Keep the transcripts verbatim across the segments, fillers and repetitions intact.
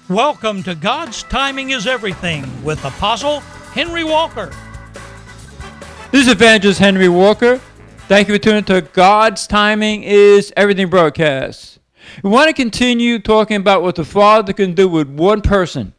Welcome to God's Timing is Everything with Apostle Henry Walker. This is Evangelist Henry Walker. Thank you for tuning to God's Timing is Everything broadcast. We want to continue talking about what the Father can do with one person.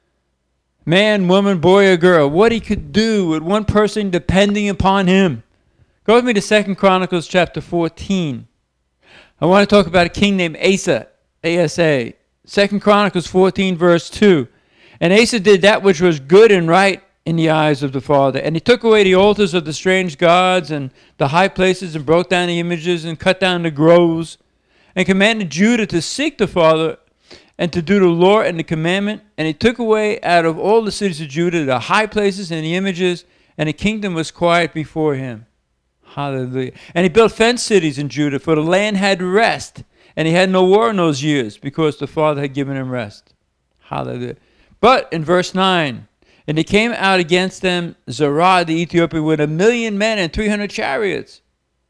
Man, woman, boy, or girl. What he could do with one person depending upon him. Go with me to Second Chronicles chapter fourteen. I want to talk about a king named Asa. A S A. Second Chronicles fourteen verse two. And Asa did that which was good and right in the eyes of the Father. And he took away the altars of the strange gods and the high places and broke down the images and cut down the groves and commanded Judah to seek the Father and to do the law and the commandment. And he took away out of all the cities of Judah the high places and the images, and the kingdom was quiet before him. Hallelujah. And he built fenced cities in Judah, for the land had rest. And he had no war in those years because the Father had given him rest. Hallelujah. But in verse nine, and he came out against them, Zerah the Ethiopian, with a million men and three hundred chariots.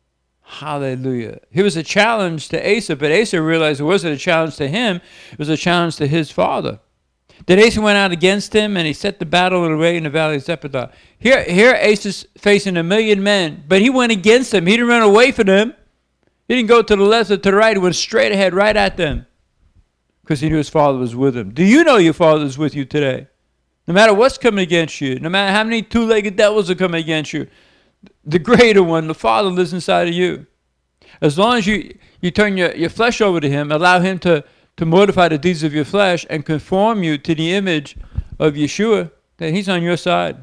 Hallelujah. Here was a challenge to Asa, but Asa realized it wasn't a challenge to him. It was a challenge to his father. Then Asa went out against him, and he set the battle array in the valley of Zephathah. Here, here Asa's facing a million men, but he went against them. He didn't run away from them. He didn't go to the left or to the right. He went straight ahead, right at them, because he knew his Father was with him. Do you know your Father is with you today? No matter what's coming against you, no matter how many two-legged devils are coming against you, the greater one, the Father, lives inside of you. As long as you, you turn your, your flesh over to him, allow him to, to mortify the deeds of your flesh and conform you to the image of Yeshua, then he's on your side.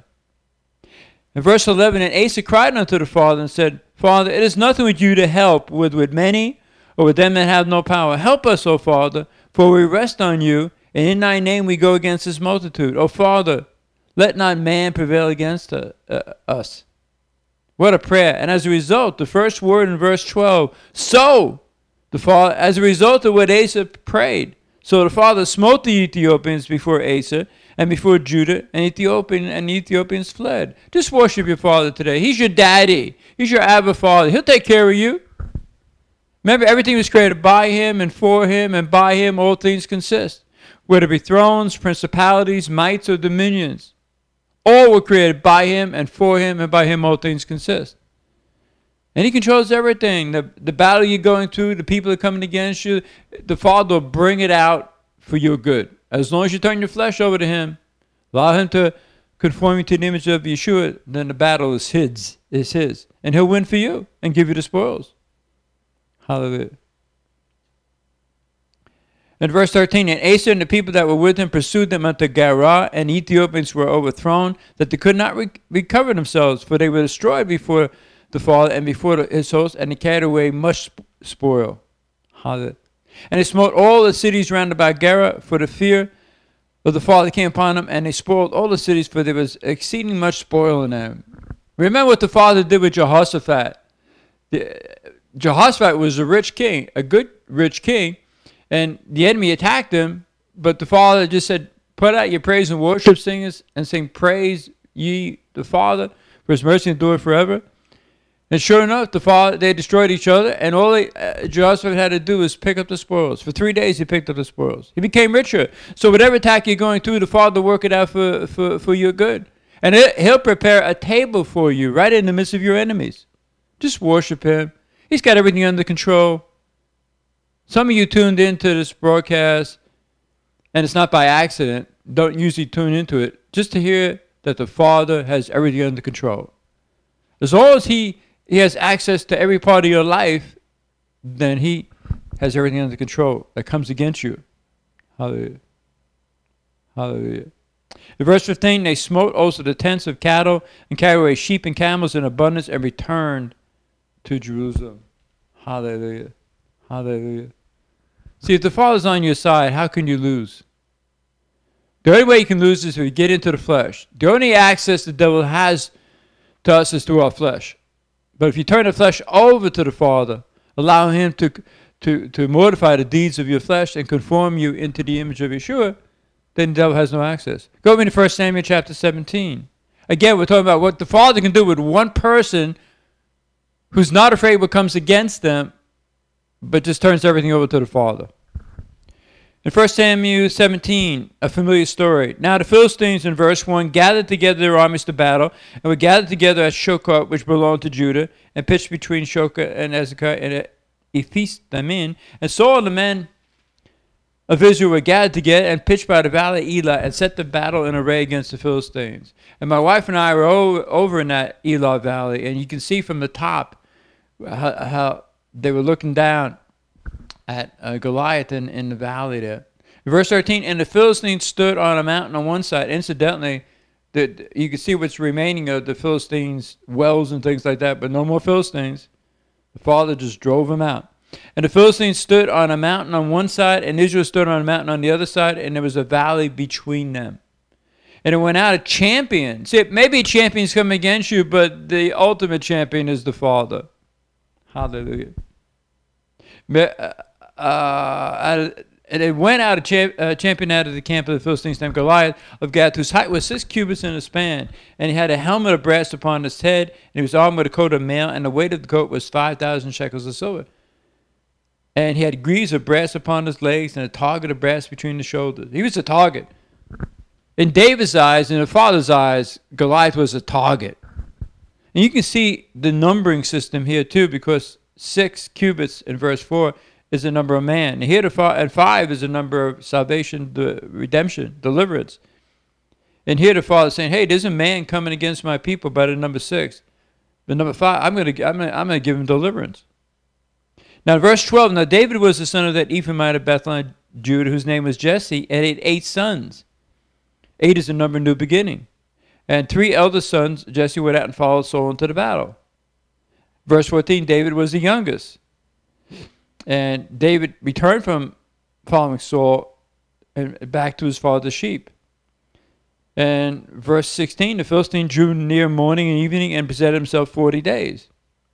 In verse eleven, and Asa cried unto the Father and said, Father, it is nothing with you to help with, with many or with them that have no power. Help us, O Father, for we rest on you, and in thy name we go against this multitude. O Father, let not man prevail against uh, uh, us. What a prayer. And as a result, the first word in verse twelve, so, the Father, as a result of what Asa prayed, so the Father smote the Ethiopians before Asa and before Judah, and Ethiopian and the Ethiopians fled. Just worship your Father today. He's your daddy. He's your Abba Father. He'll take care of you. Remember, everything was created by him and for him, and by him all things consist. Whether it be thrones, principalities, mights, or dominions, all were created by him and for him, and by him all things consist. And he controls everything. The, the battle you're going through, the people that are coming against you, the Father will bring it out for your good. As long as you turn your flesh over to him, allow him to conform you to the image of Yeshua, then the battle is his, is his. And he'll win for you and give you the spoils. Hallelujah. In verse thirteen, and Asa and the people that were with him pursued them unto Gerar, and the Ethiopians were overthrown, that they could not re- recover themselves, for they were destroyed before the Father and before the, his host, and they carried away much spoil. Hallelujah. And they smote all the cities round about Gerar, for the fear of the Father came upon them, and they spoiled all the cities, for there was exceeding much spoil in them. Remember what the Father did with Jehoshaphat. The, Jehoshaphat was a rich king, a good rich king, and the enemy attacked him, but the Father just said, put out your praise and worship singers and sing praise ye the Father, for his mercy endureth forever. And sure enough, the father, they destroyed each other, and all they, uh, Jehoshaphat had to do was pick up the spoils. For three days, he picked up the spoils. He became richer. So whatever attack you're going through, the Father will work it out for, for, for your good. And it, he'll prepare a table for you right in the midst of your enemies. Just worship him. He's got everything under control. Some of you tuned into this broadcast, and it's not by accident. Don't usually tune into it, just to hear that the Father has everything under control. As long as he... He has access to every part of your life, then he has everything under control that comes against you. Hallelujah. Hallelujah. In verse fifteen, they smote also the tents of cattle and carried away sheep and camels in abundance and returned to Jerusalem. Hallelujah. Hallelujah. See, if the Father's on your side, how can you lose? The only way you can lose is if you get into the flesh. The only access the devil has to us is through our flesh. But if you turn the flesh over to the Father, allow him to, to, to mortify the deeds of your flesh and conform you into the image of Yeshua, then the devil has no access. Go with me to First Samuel chapter seventeen. Again, we're talking about what the Father can do with one person who's not afraid what comes against them, but just turns everything over to the Father. In First Samuel seventeen, a familiar story. Now the Philistines, in verse one, gathered together their armies to battle, and were gathered together at Shokar, which belonged to Judah, and pitched between Shokar and Azekah, and Ephes-dammim. And Saul and the men of Israel were gathered together and pitched by the valley of Elah, and set the battle in array against the Philistines. And my wife and I were over, over in that Elah valley, and you can see from the top how, how they were looking down at uh, Goliath in, in the valley there. Verse thirteen, and the Philistines stood on a mountain on one side. Incidentally, the, you can see what's remaining of the Philistines' wells and things like that, but no more Philistines. The father just drove them out. And the Philistines stood on a mountain on one side, and Israel stood on a mountain on the other side, and there was a valley between them. And it went out a champion. See, maybe champions come against you, but the ultimate champion is the Father. Hallelujah. Uh, and it went out a champ, uh, champion out of the camp of the Philistines named Goliath of Gath, whose height was six cubits in a span. And he had a helmet of brass upon his head, and he was armed with a coat of mail, and the weight of the coat was five thousand shekels of silver. And he had greaves of brass upon his legs, and a target of brass between the shoulders. He was a target. In David's eyes, in the father's eyes, Goliath was a target. And you can see the numbering system here too, because six cubits in verse four is the number of man. And here the five, and five is the number of salvation, the redemption, deliverance. And here the father is saying, hey, there's a man coming against my people by the number six. But number five, I'm going to I'm going I'm to give him deliverance. Now, verse twelve, now David was the son of that Ephraimite of Bethlehem, Judah, whose name was Jesse, and he had eight sons. Eight is the number of new beginning. And three elder sons, Jesse went out and followed Saul into the battle. Verse fourteen, David was the youngest. And David returned from following Saul and back to his father's sheep. And verse sixteen, the Philistine drew near morning and evening and presented himself forty days.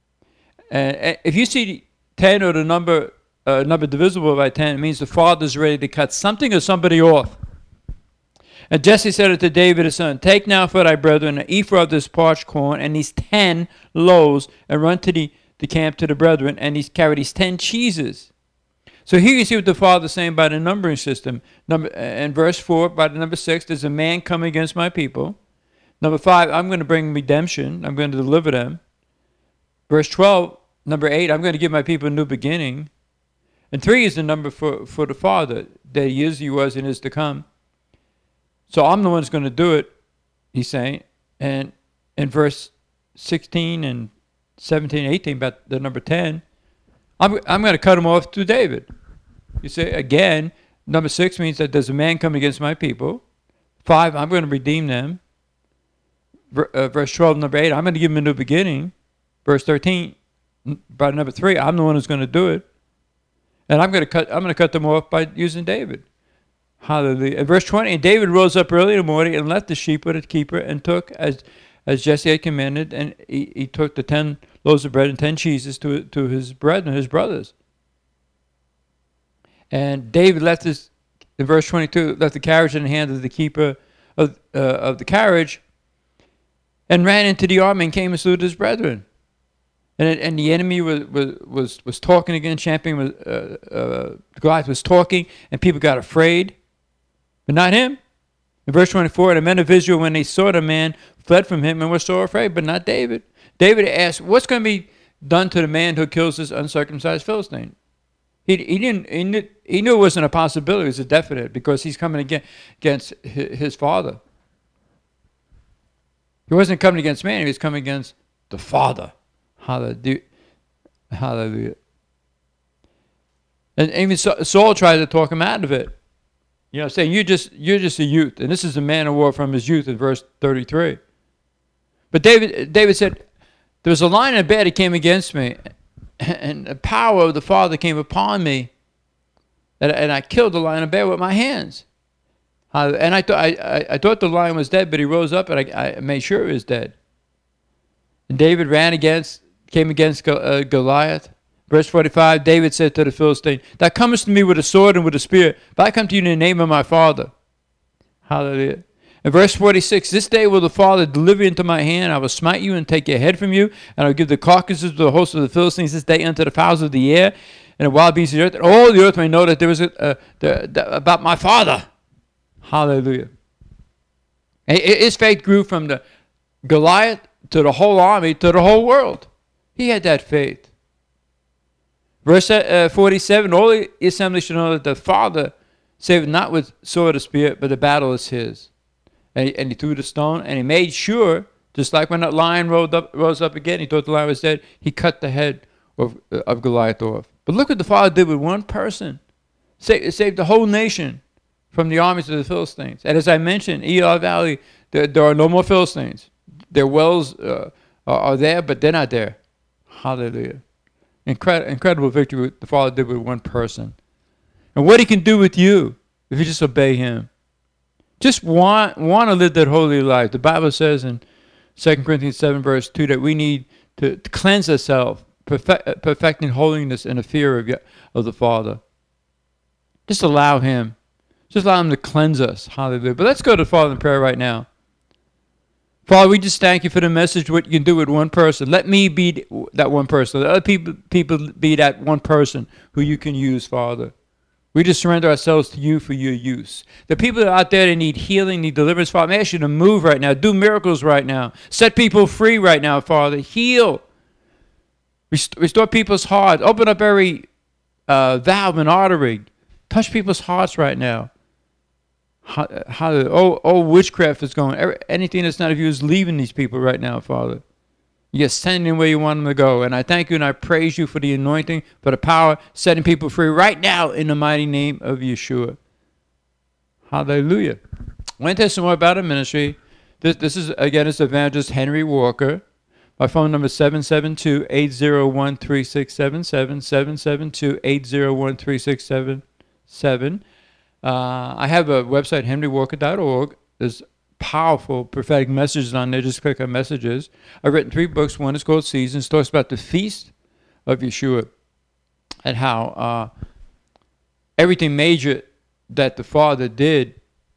And if you see ten or the number uh, number divisible by ten, it means the father's ready to cut something or somebody off. And Jesse said unto David his son, take now for thy brethren an ephah of this parched corn and these ten loaves, and run to the, the camp to the brethren, and he's carried these ten cheeses. So here you see what the father's saying by the numbering system. Number in verse four, by the number six, there's a man coming against my people. Number five, I'm going to bring redemption. I'm going to deliver them. Verse twelve, number eight, I'm going to give my people a new beginning. And three is the number for, for the Father, that he is, he was, and is to come. So I'm the one who's going to do it, he's saying. And in verse sixteen and seventeen and eighteen, about the number ten, I'm, I'm going to cut him off to David. You say, again, number six means that there's a man coming against my people. Five, I'm going to redeem them. Ver, uh, verse twelve, number eight, I'm going to give them a new beginning. Verse thirteen, by number three, I'm the one who's going to do it. And I'm going to cut I'm going to cut them off by using David. Hallelujah. And verse twenty, and David rose up early in the morning and left the sheep with the keeper, and took, as as Jesse had commanded, and he, he took the ten loaves of bread and ten cheeses to to his brethren, his brothers. And David left his, in verse twenty-two, left the carriage in the hand of the keeper of uh, of the carriage, and ran into the army and came and slew his brethren. And it, and the enemy was was was, was talking again. Champion was uh, uh, Goliath was talking, and people got afraid, but not him. In verse twenty-four, the men of Israel, when they saw the man, fled from him and were so afraid, but not David. David asked, "What's going to be done to the man who kills this uncircumcised Philistine?" He he didn't he knew, he knew it wasn't a possibility; it was a definite, because he's coming against against his father. He wasn't coming against man; he was coming against the Father. Hallelujah. Hallelujah. And even Saul tried to talk him out of it. You know, saying, you're just, you're just a youth. And this is a man of war from his youth in verse thirty-three. But David, David said, there was a lion in bed that came against me, and the power of the Father came upon me, and, and I killed the lion in bed with my hands. And I, th- I, I, I thought the lion was dead, but he rose up, and I, I made sure he was dead. And David ran against, came against uh, Goliath. Verse forty-five, David said to the Philistine, thou comest to me with a sword and with a spear, but I come to you in the name of my Father. Hallelujah. In verse forty-six, this day will the Father deliver you into my hand. I will smite you and take your head from you, and I will give the carcasses of the host of the Philistines this day unto the fowls of the air, and the wild beasts of the earth, and all the earth may know that there was a, uh, the, the, about my Father. Hallelujah. And his faith grew from the Goliath to the whole army to the whole world. He had that faith. Verse uh, forty-seven, all the assembly should know that the Father saved not with sword or spear, but the battle is his. And he, and he threw the stone, and he made sure, just like when that lion rose up, rose up again, he thought the lion was dead, he cut the head of, uh, of Goliath off. But look what the Father did with one person. Sa- saved the whole nation from the armies of the Philistines. And as I mentioned, Elah Valley, there, there are no more Philistines. Their wells uh, are, are there, but they're not there. Hallelujah. Incred- incredible victory the Father did with one person. And what he can do with you if you just obey him. Just want, want to live that holy life. The Bible says in Second Corinthians seven, verse two, that we need to, to cleanse ourselves, perfect, perfecting holiness and the fear of, of the Father. Just allow him. Just allow him to cleanse us. Hallelujah. But let's go to the Father in prayer right now. Father, we just thank you for the message, what you can do with one person. Let me be that one person. Let other people, people be that one person who you can use, Father. We just surrender ourselves to you for your use. The people out there that need healing, need deliverance, Father, I ask you to move right now. Do miracles right now. Set people free right now, Father. Heal. Rest- restore people's hearts. Open up every uh, valve and artery. Touch people's hearts right now. How, how oh, oh, witchcraft is going. Every, anything that's not of you is leaving these people right now, Father. You're sending them where you want them to go. And I thank you and I praise you for the anointing, for the power, setting people free right now in the mighty name of Yeshua. Hallelujah. I want to tell you some more about our ministry. This, this is, again, it's Evangelist Henry Walker. My phone number is seven seven two, eight zero one, three six seven seven, seven seven two, eight zero one, three six seven seven. Uh, I have a website, henry walker dot org. There's powerful prophetic messages on there. Just click on messages. I've written three books. One is called Seasons. Talks about the feast of Yeshua and how uh, everything major that the Father did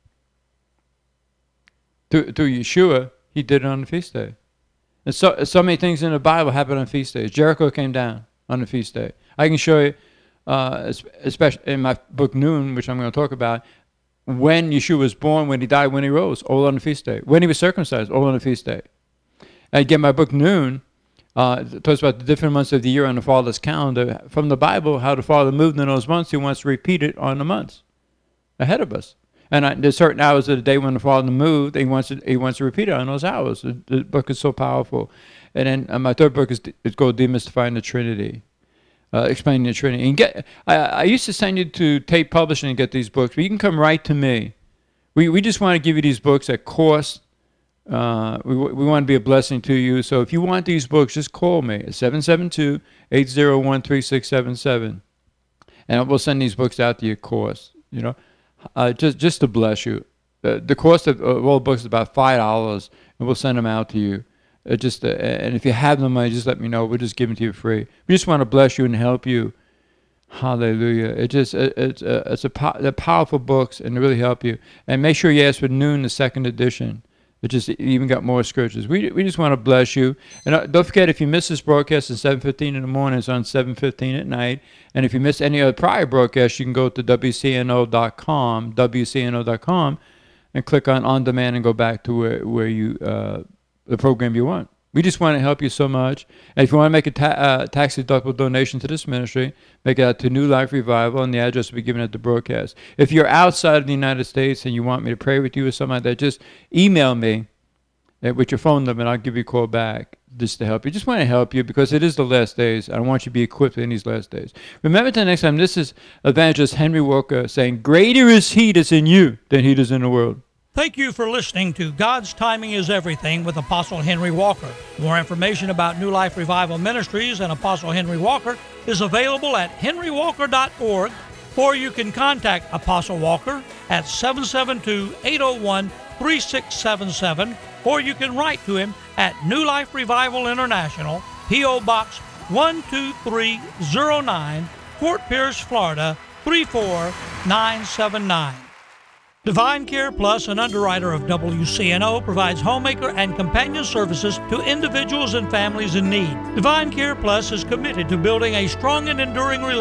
through, through Yeshua, he did it on the feast day. And so, so many things in the Bible happen on feast days. Jericho came down on the feast day. I can show you, uh, especially in my book Noon, which I'm going to talk about, when Yeshua was born, when he died, when he rose, all on the feast day. When he was circumcised, all on the feast day. And again, my book Noon uh, talks about the different months of the year on the Father's calendar. From the Bible, how the Father moved in those months, he wants to repeat it on the months ahead of us. And I, there's certain hours of the day when the Father moved, he wants to, he wants to repeat it on those hours. The, the book is so powerful. And then uh, my third book is, is called Demystifying the Trinity. Uh, explaining the Trinity. And get, I, I used to send you to Tate Publishing and get these books, but you can come right to me. We we just want to give you these books at cost. Uh, we we want to be a blessing to you. So if you want these books, just call me at seven seven two, eight zero one, three six seven seven, and we'll send these books out to you at cost. You know, uh, just just to bless you. Uh, the cost of, of all books is about five dollars, and we'll send them out to you. Uh, just uh, and if you have the money, just let me know. We'll just give them to you free. We just want to bless you and help you. Hallelujah! It just it, it's uh, it's a po- they're powerful books and they really help you. And make sure you ask for Noon, the second edition. It just even got more scriptures. We we just want to bless you. And uh, don't forget, if you miss this broadcast at seven fifteen in the morning, it's on seven fifteen at night. And if you miss any other prior broadcasts, you can go to W C N O dot com, W C N O dot com, and click on On Demand and go back to where where you. Uh, the program you want. We just want to help you so much. And if you want to make a ta- uh, tax-deductible donation to this ministry, make it out to New Life Revival, and the address will be given at the broadcast. If you're outside of the United States and you want me to pray with you or something like that, just email me uh, with your phone number, and I'll give you a call back just to help you. Just want to help you because it is the last days. I want you to be equipped in these last days. Remember the next time, this is Evangelist Henry Walker saying, greater is he that's in you than he that's in the world. Thank you for listening to God's Timing is Everything with Apostle Henry Walker. More information about New Life Revival Ministries and Apostle Henry Walker is available at henry walker dot org, or you can contact Apostle Walker at seven seven two, eight zero one, three six seven seven, or you can write to him at New Life Revival International, P O. Box one two three zero nine, Fort Pierce, Florida three four nine seven nine. Divine Care Plus, an underwriter of W C N O, provides homemaker and companion services to individuals and families in need. Divine Care Plus is committed to building a strong and enduring relationship